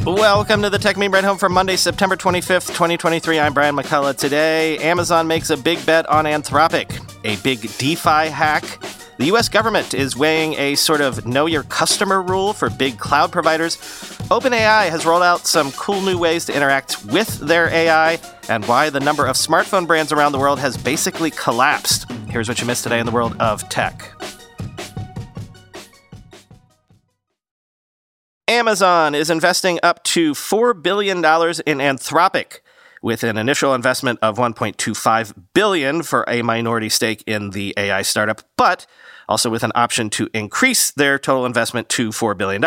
Welcome to the Tech Meme Ride Home for Monday, September 25th, 2023. I'm Brian McCullough. Today, Amazon makes a big bet on Anthropic, a big DeFi hack. The U.S. government is weighing a sort of know your customer rule for big cloud providers. OpenAI has rolled out some cool new ways to interact with their AI, and why the number of smartphone brands around the world has basically collapsed. Here's what you missed today in the world of tech. Amazon is investing up to $4 billion in Anthropic, with an initial investment of $1.25 billion for a minority stake in the AI startup, but also with an option to increase their total investment to $4 billion.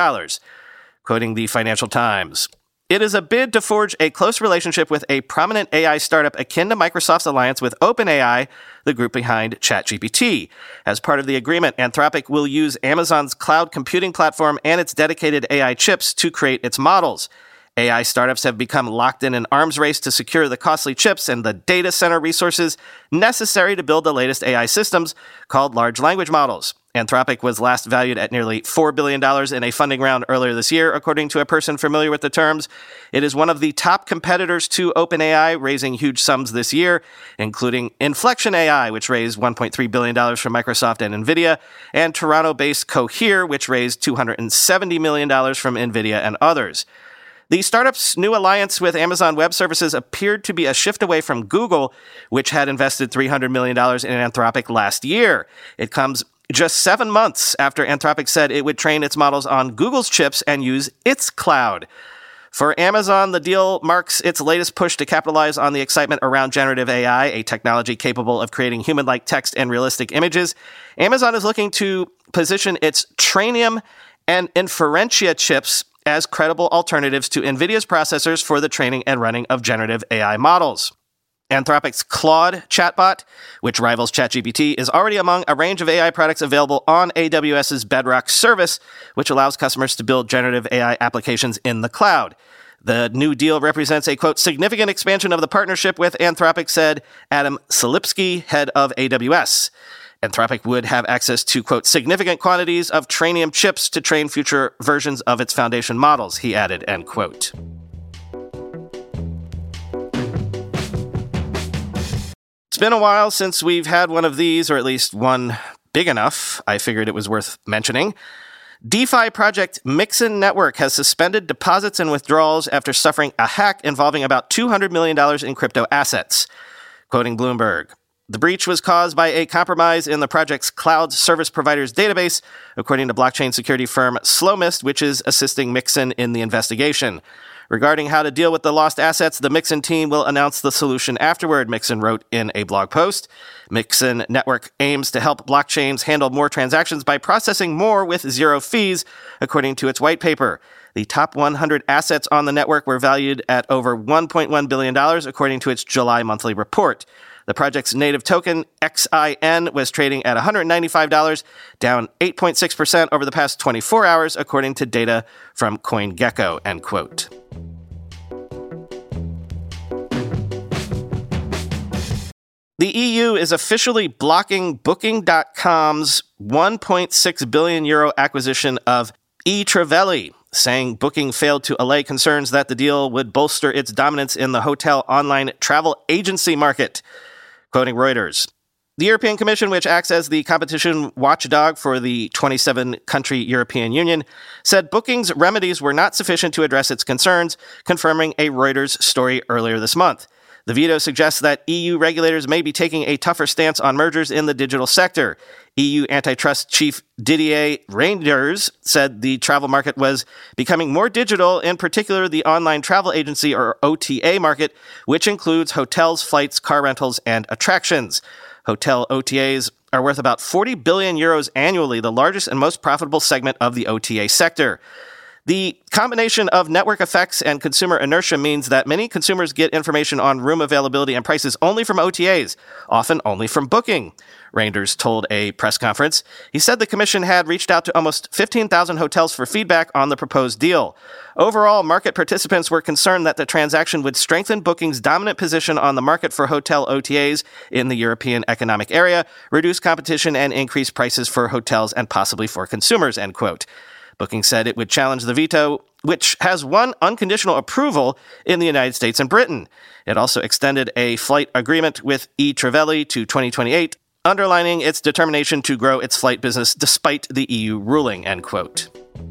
Quoting the Financial Times, "It is a bid to forge a close relationship with a prominent AI startup akin to Microsoft's alliance with OpenAI, the group behind ChatGPT. As part of the agreement, Anthropic will use Amazon's cloud computing platform and its dedicated AI chips to create its models. AI startups have become locked in an arms race to secure the costly chips and the data center resources necessary to build the latest AI systems, called large language models. Anthropic was last valued at nearly $4 billion in a funding round earlier this year, according to a person familiar with the terms. It is one of the top competitors to OpenAI, raising huge sums this year, including Inflection AI, which raised $1.3 billion from Microsoft and NVIDIA, and Toronto-based Cohere, which raised $270 million from NVIDIA and others. The startup's new alliance with Amazon Web Services appeared to be a shift away from Google, which had invested $300 million in Anthropic last year. It comes just 7 months after Anthropic said it would train its models on Google's chips and use its cloud. For Amazon, the deal marks its latest push to capitalize on the excitement around generative AI, a technology capable of creating human-like text and realistic images. Amazon is looking to position its Trainium and Inferentia chips as credible alternatives to NVIDIA's processors for the training and running of generative AI models. Anthropic's Claude chatbot, which rivals ChatGPT, is already among a range of AI products available on AWS's Bedrock service, which allows customers to build generative AI applications in the cloud. The new deal represents a, quote, significant expansion of the partnership with Anthropic, said Adam Selipsky, head of AWS. Anthropic would have access to, quote, significant quantities of Trainium chips to train future versions of its foundation models, he added, end quote. It's been a while since we've had one of these, or at least one big enough. I figured it was worth mentioning. DeFi project Mixin Network has suspended deposits and withdrawals after suffering a hack involving about $200 million in crypto assets. Quoting Bloomberg, "The breach was caused by a compromise in the project's cloud service provider's database, according to blockchain security firm Slowmist, which is assisting Mixin in the investigation. Regarding how to deal with the lost assets, the Mixin team will announce the solution afterward," Mixin wrote in a blog post. Mixin Network aims to help blockchains handle more transactions by processing more with zero fees, according to its white paper. The top 100 assets on the network were valued at over $1.1 billion, according to its July monthly report. The project's native token, XIN, was trading at $195, down 8.6% over the past 24 hours, according to data from CoinGecko, end quote. The EU is officially blocking Booking.com's €1.6 billion acquisition of eTraveli, saying Booking failed to allay concerns that the deal would bolster its dominance in the hotel online travel agency market. Quoting Reuters, "The European Commission, which acts as the competition watchdog for the 27-country European Union, said Booking's remedies were not sufficient to address its concerns, confirming a Reuters story earlier this month. The veto suggests that EU regulators may be taking a tougher stance on mergers in the digital sector. EU antitrust chief Didier Reynders said the travel market was becoming more digital, in particular the online travel agency or OTA market, which includes hotels, flights, car rentals, and attractions. Hotel OTAs are worth about 40 billion euros annually, the largest and most profitable segment of the OTA sector. The combination of network effects and consumer inertia means that many consumers get information on room availability and prices only from OTAs, often only from Booking," Reynders told a press conference. He said the commission had reached out to almost 15,000 hotels for feedback on the proposed deal. Overall, market participants were concerned that the transaction would strengthen Booking's dominant position on the market for hotel OTAs in the European Economic Area, reduce competition, and increase prices for hotels and possibly for consumers, end quote. Booking said it would challenge the veto which has won unconditional approval in the United States and Britain. It also extended a flight agreement with eTraveli to 2028, underlining its determination to grow its flight business despite the EU ruling, end quote.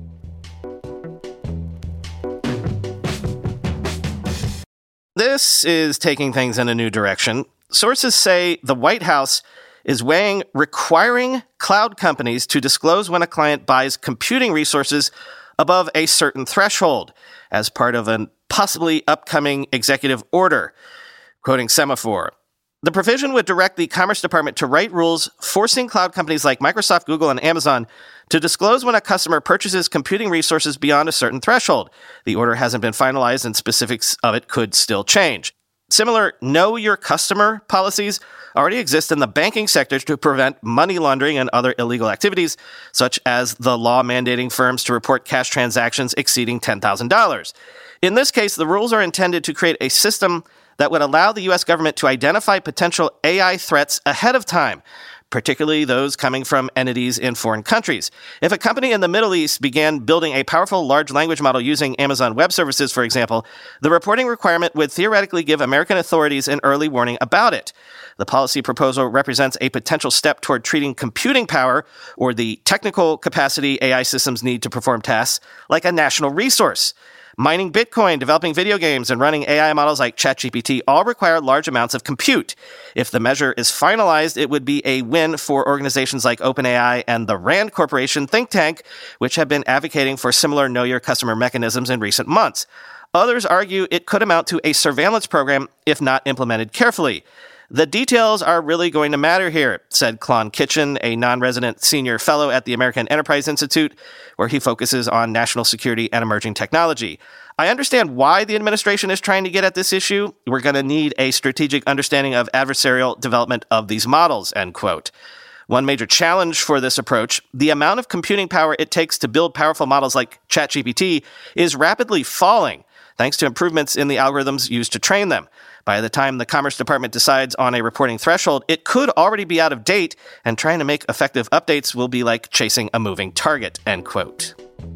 This is taking things in a new direction. Sources say the White House is weighing requiring cloud companies to disclose when a client buys computing resources above a certain threshold as part of a possibly upcoming executive order. Quoting Semaphore, the provision would direct the Commerce Department to write rules forcing cloud companies like Microsoft, Google, and Amazon to disclose when a customer purchases computing resources beyond a certain threshold. The order hasn't been finalized and specifics of it could still change. Similar know your customer policies already exist in the banking sector to prevent money laundering and other illegal activities, such as the law mandating firms to report cash transactions exceeding $10,000. In this case, the rules are intended to create a system that would allow the U.S. government to identify potential AI threats ahead of time, particularly those coming from entities in foreign countries. If a company in the Middle East began building a powerful large language model using Amazon Web Services, for example, the reporting requirement would theoretically give American authorities an early warning about it. The policy proposal represents a potential step toward treating computing power, or the technical capacity AI systems need to perform tasks, like a national resource. Mining Bitcoin, developing video games, and running AI models like ChatGPT all require large amounts of compute. If the measure is finalized, it would be a win for organizations like OpenAI and the RAND Corporation think tank, which have been advocating for similar Know Your Customer mechanisms in recent months. Others argue it could amount to a surveillance program if not implemented carefully. The details are really going to matter here, said Klon Kitchen, a non-resident senior fellow at the American Enterprise Institute, where he focuses on national security and emerging technology. I understand why the administration is trying to get at this issue. We're going to need a strategic understanding of adversarial development of these models, end quote. One major challenge for this approach, the amount of computing power it takes to build powerful models like ChatGPT is rapidly falling, thanks to improvements in the algorithms used to train them. By the time the Commerce Department decides on a reporting threshold, it could already be out of date, and trying to make effective updates will be like chasing a moving target, end quote.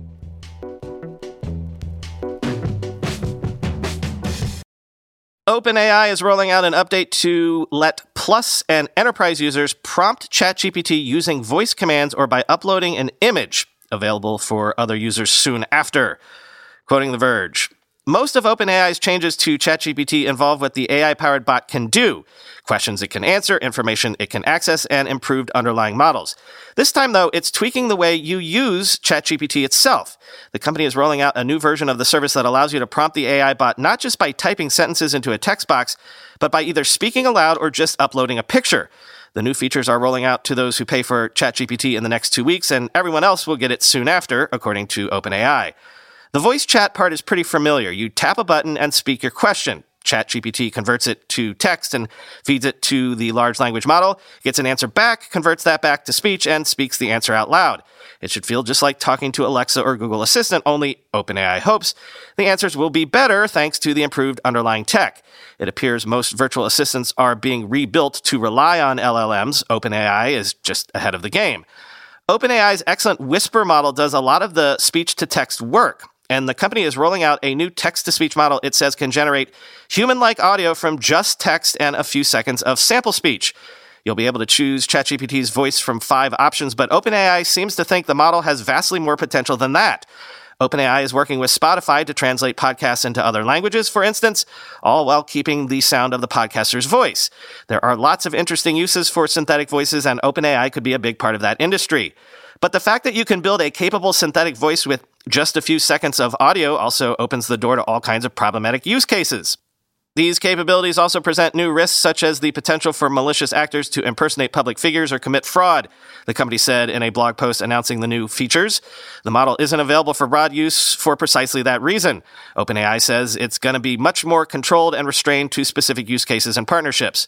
OpenAI is rolling out an update to let Plus and Enterprise users prompt ChatGPT using voice commands or by uploading an image, available for other users soon after. Quoting The Verge, most of OpenAI's changes to ChatGPT involve what the AI-powered bot can do, questions it can answer, information it can access, and improved underlying models. This time, though, it's tweaking the way you use ChatGPT itself. The company is rolling out a new version of the service that allows you to prompt the AI bot not just by typing sentences into a text box, but by either speaking aloud or just uploading a picture. The new features are rolling out to those who pay for ChatGPT in the next 2 weeks, and everyone else will get it soon after, according to OpenAI. The voice chat part is pretty familiar. You tap a button and speak your question. ChatGPT converts it to text and feeds it to the large language model, gets an answer back, converts that back to speech, and speaks the answer out loud. It should feel just like talking to Alexa or Google Assistant, only OpenAI hopes the answers will be better thanks to the improved underlying tech. It appears most virtual assistants are being rebuilt to rely on LLMs. OpenAI is just ahead of the game. OpenAI's excellent Whisper model does a lot of the speech-to-text work. And the company is rolling out a new text-to-speech model it says can generate human-like audio from just text and a few seconds of sample speech. You'll be able to choose ChatGPT's voice from 5 options, but OpenAI seems to think the model has vastly more potential than that. OpenAI is working with Spotify to translate podcasts into other languages, for instance, all while keeping the sound of the podcaster's voice. There are lots of interesting uses for synthetic voices, and OpenAI could be a big part of that industry. But the fact that you can build a capable synthetic voice with just a few seconds of audio also opens the door to all kinds of problematic use cases. These capabilities also present new risks, such as the potential for malicious actors to impersonate public figures or commit fraud, the company said in a blog post announcing the new features. The model isn't available for broad use for precisely that reason. OpenAI says it's going to be much more controlled and restrained to specific use cases and partnerships.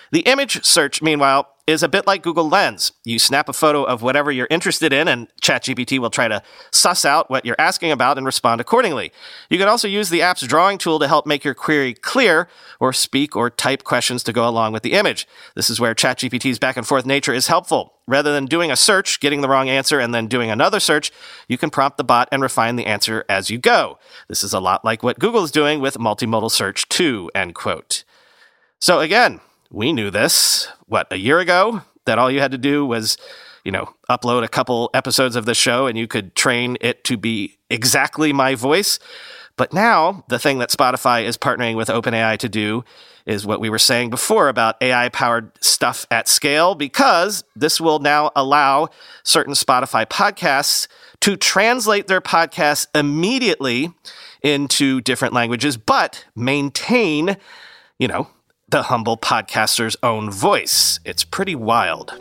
The image search, meanwhile, is a bit like Google Lens. You snap a photo of whatever you're interested in, and ChatGPT will try to suss out what you're asking about and respond accordingly. You can also use the app's drawing tool to help make your query clear, or speak or type questions to go along with the image. This is where ChatGPT's back-and-forth nature is helpful. Rather than doing a search, getting the wrong answer, and then doing another search, you can prompt the bot and refine the answer as you go. This is a lot like what Google is doing with multimodal search too, end quote. So again, we knew this, a year ago? That all you had to do was, upload a couple episodes of the show and you could train it to be exactly my voice. But now, the thing that Spotify is partnering with OpenAI to do is what we were saying before about AI-powered stuff at scale, because this will now allow certain Spotify podcasts to translate their podcasts immediately into different languages, but maintain, the humble podcaster's own voice. It's pretty wild.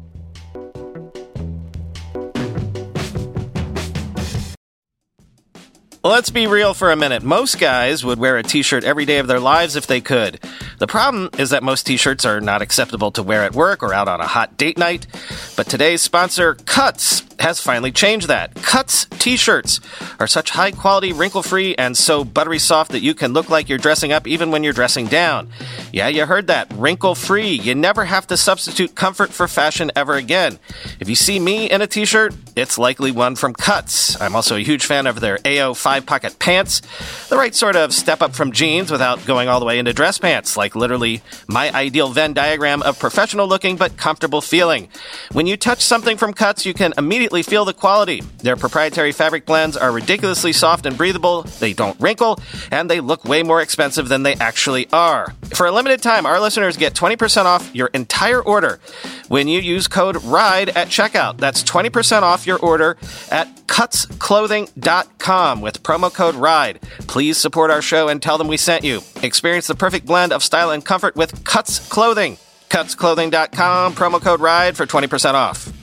Let's be real for a minute. Most guys would wear a t-shirt every day of their lives if they could. The problem is that most t-shirts are not acceptable to wear at work or out on a hot date night. But today's sponsor, Cuts, has finally changed that. Cuts t-shirts are such high-quality, wrinkle-free, and so buttery soft that you can look like you're dressing up even when you're dressing down. Yeah, you heard that. Wrinkle-free. You never have to substitute comfort for fashion ever again. If you see me in a t-shirt, it's likely one from Cuts. I'm also a huge fan of their AO 5-pocket pants. The right sort of step up from jeans without going all the way into dress pants, like literally my ideal Venn diagram of professional looking but comfortable feeling. When you touch something from Cuts, you can immediately feel the quality. Their proprietary fabric blends are ridiculously soft and breathable, they don't wrinkle, and they look way more expensive than they actually are. For a limited time, our listeners get 20% off your entire order when you use code RIDE at checkout. That's 20% off your order at cutsclothing.com with promo code RIDE. Please support our show and tell them we sent you. Experience the perfect blend of style and comfort with Cuts Clothing. Cutsclothing.com, promo code RIDE for 20% off.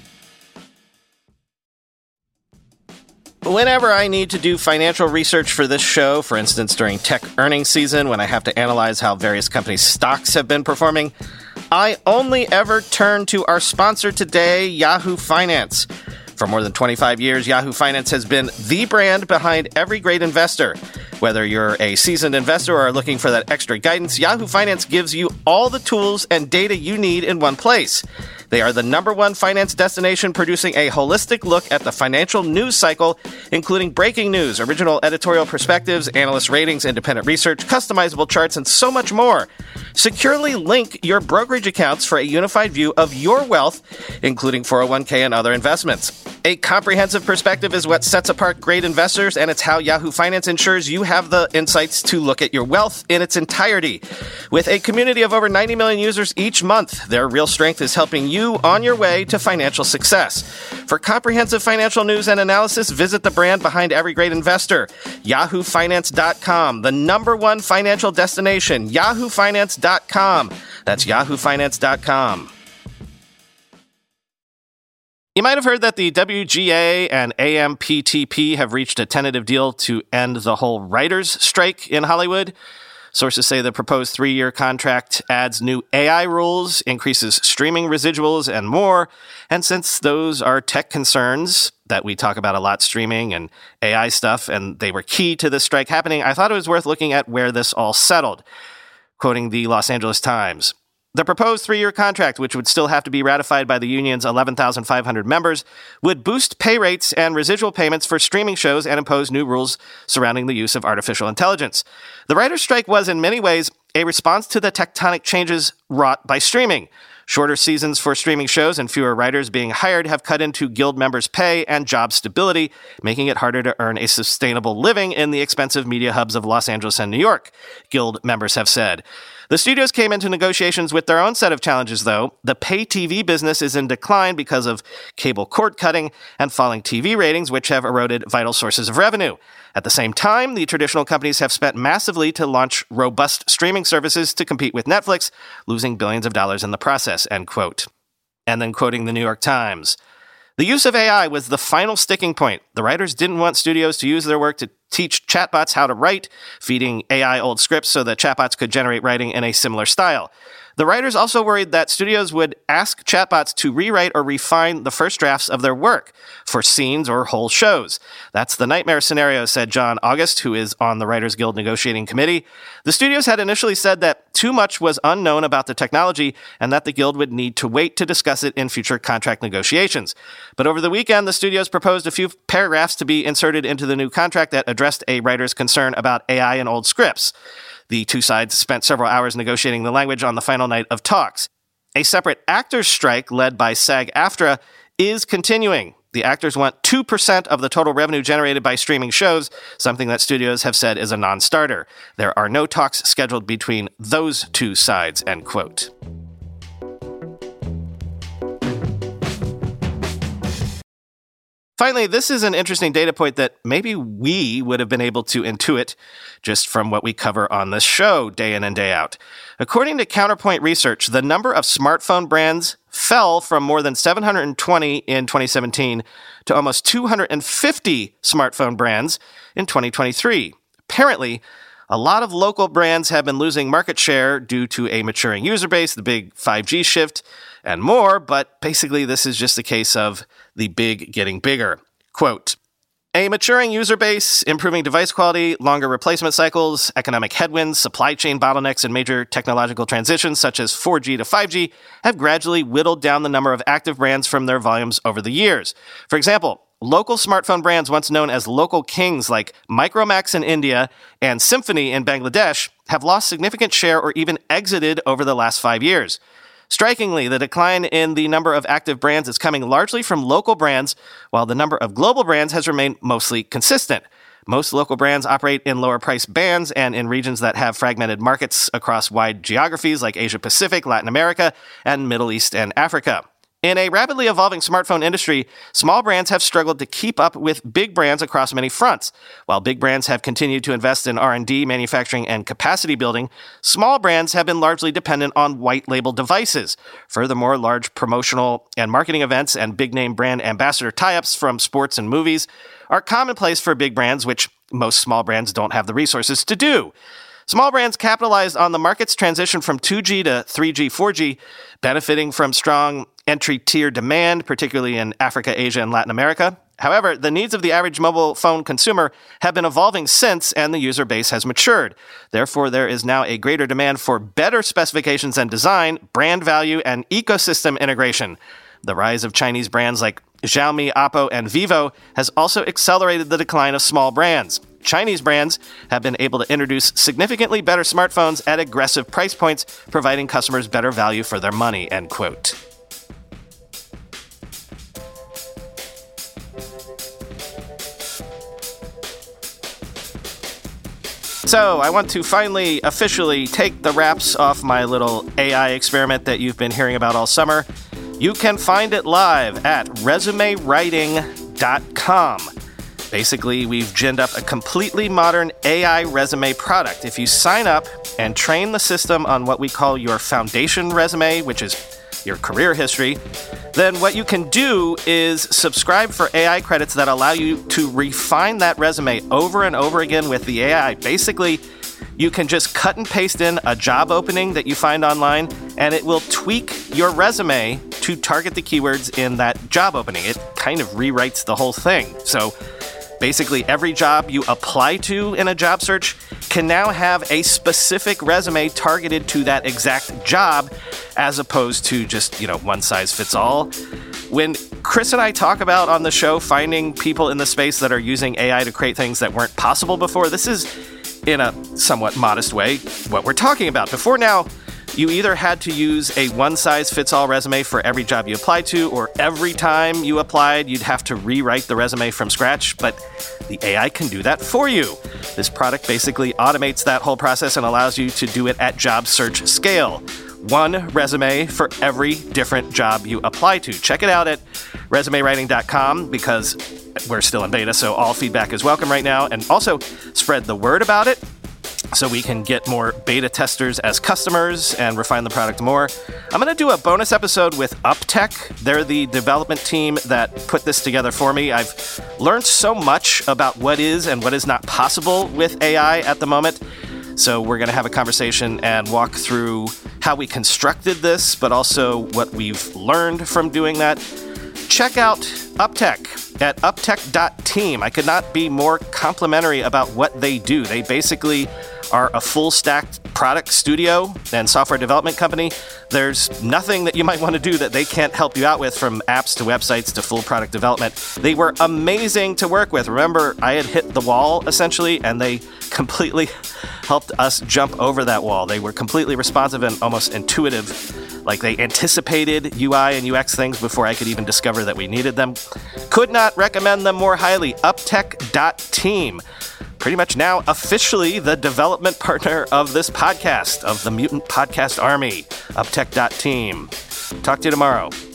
Whenever I need to do financial research for this show, for instance during tech earnings season when I have to analyze how various companies' stocks have been performing, I only ever turn to our sponsor today, Yahoo Finance. For more than 25 years, Yahoo Finance has been the brand behind every great investor. Whether you're a seasoned investor or are looking for that extra guidance, Yahoo Finance gives you all the tools and data you need in one place. They are the #1 finance destination producing a holistic look at the financial news cycle, including breaking news, original editorial perspectives, analyst ratings, independent research, customizable charts, and so much more. Securely link your brokerage accounts for a unified view of your wealth, including 401k and other investments. A comprehensive perspective is what sets apart great investors, and it's how Yahoo Finance ensures you have the insights to look at your wealth in its entirety. With a community of over 90 million users each month, their real strength is helping you on your way to financial success. For comprehensive financial news and analysis, visit the brand behind every great investor, yahoofinance.com, the #1 financial destination, yahoofinance.com. That's yahoofinance.com. You might have heard that the WGA and AMPTP have reached a tentative deal to end the whole writers' strike in Hollywood. Sources say the proposed 3-year contract adds new AI rules, increases streaming residuals, and more. And since those are tech concerns that we talk about a lot, streaming and AI stuff, and they were key to this strike happening, I thought it was worth looking at where this all settled. Quoting the Los Angeles Times, the proposed 3-year contract, which would still have to be ratified by the union's 11,500 members, would boost pay rates and residual payments for streaming shows and impose new rules surrounding the use of artificial intelligence. The writers' strike was, in many ways, a response to the tectonic changes wrought by streaming. Shorter seasons for streaming shows and fewer writers being hired have cut into guild members' pay and job stability, making it harder to earn a sustainable living in the expensive media hubs of Los Angeles and New York, guild members have said. The studios came into negotiations with their own set of challenges, though. The pay TV business is in decline because of cable cord cutting and falling TV ratings, which have eroded vital sources of revenue. At the same time, the traditional companies have spent massively to launch robust streaming services to compete with Netflix, losing billions of dollars in the process, end quote. And then quoting the New York Times, the use of AI was the final sticking point. The writers didn't want studios to use their work to teach chatbots how to write, feeding AI old scripts so that chatbots could generate writing in a similar style. The writers also worried that studios would ask chatbots to rewrite or refine the first drafts of their work for scenes or whole shows. That's the nightmare scenario, said John August, who is on the Writers Guild negotiating committee. The studios had initially said that too much was unknown about the technology and that the guild would need to wait to discuss it in future contract negotiations. But over the weekend, the studios proposed a few paragraphs to be inserted into the new contract that addressed a writer's concern about AI and old scripts. The two sides spent several hours negotiating the language on the final night of talks. A separate actors' strike led by SAG-AFTRA is continuing. The actors want 2% of the total revenue generated by streaming shows, something that studios have said is a non-starter. There are no talks scheduled between those two sides, end quote. Finally, this is an interesting data point that maybe we would have been able to intuit just from what we cover on this show day in and day out. According to Counterpoint Research, the number of smartphone brands fell from more than 720 in 2017 to almost 250 smartphone brands in 2023. Apparently, a lot of local brands have been losing market share due to a maturing user base, the big 5G shift, and more, but basically this is just a case of the big getting bigger. Quote, a maturing user base, improving device quality, longer replacement cycles, economic headwinds, supply chain bottlenecks, and major technological transitions such as 4G to 5G have gradually whittled down the number of active brands from their volumes over the years. For example, local smartphone brands once known as local kings like Micromax in India and Symphony in Bangladesh have lost significant share or even exited over the last 5 years. Strikingly, the decline in the number of active brands is coming largely from local brands, while the number of global brands has remained mostly consistent. Most local brands operate in lower price bands and in regions that have fragmented markets across wide geographies like Asia Pacific, Latin America, and Middle East and Africa. In a rapidly evolving smartphone industry, small brands have struggled to keep up with big brands across many fronts. While big brands have continued to invest in R&D, manufacturing, and capacity building, small brands have been largely dependent on white-label devices. Furthermore, large promotional and marketing events and big-name brand ambassador tie-ups from sports and movies are commonplace for big brands, which most small brands don't have the resources to do. Small brands capitalized on the market's transition from 2G to 3G, 4G, benefiting from strong entry-tier demand, particularly in Africa, Asia, and Latin America. However, the needs of the average mobile phone consumer have been evolving since, and the user base has matured. Therefore, there is now a greater demand for better specifications and design, brand value, and ecosystem integration. The rise of Chinese brands like Xiaomi, Oppo, and Vivo has also accelerated the decline of small brands. Chinese brands have been able to introduce significantly better smartphones at aggressive price points, providing customers better value for their money, end quote. So, I want to finally, officially take the wraps off my little AI experiment that you've been hearing about all summer. You can find it live at resumewriting.com. Basically, we've ginned up a completely modern AI resume product. If you sign up and train the system on what we call your foundation resume, which is your career history, then what you can do is subscribe for AI credits that allow you to refine that resume over and over again with the AI. Basically, you can just cut and paste in a job opening that you find online, and it will tweak your resume to target the keywords in that job opening. It kind of rewrites the whole thing. So basically, every job you apply to in a job search can now have a specific resume targeted to that exact job, as opposed to just, one size fits all. When Chris and I talk about on the show finding people in the space that are using AI to create things that weren't possible before, this is, in a somewhat modest way, what we're talking about. Before now, you either had to use a one-size-fits-all resume for every job you applied to, or every time you applied, you'd have to rewrite the resume from scratch, but the AI can do that for you. This product basically automates that whole process and allows you to do it at job search scale. One resume for every different job you apply to. Check it out at resumewriting.com because we're still in beta, so all feedback is welcome right now. And also spread the word about it. so we can get more beta testers as customers and refine the product more. I'm going to do a bonus episode with UpTech. They're the development team that put this together for me. I've learned so much about what is and what is not possible with AI at the moment. So we're going to have a conversation and walk through how we constructed this, but also what we've learned from doing that. Check out UpTech at uptech.team. I could not be more complimentary about what they do. They basically are a full-stack product studio and software development company. There's nothing that you might want to do that they can't help you out with, from apps to websites to full product development. They were amazing to work with. Remember, I had hit the wall, essentially, and they completely helped us jump over that wall. They were completely responsive and almost intuitive. Like, they anticipated UI and UX things before I could even discover that we needed them. Could not recommend them more highly. Uptech.team. Pretty much now officially the development partner of this podcast, of the Mutant Podcast Army. Uptech.team. Talk to you tomorrow.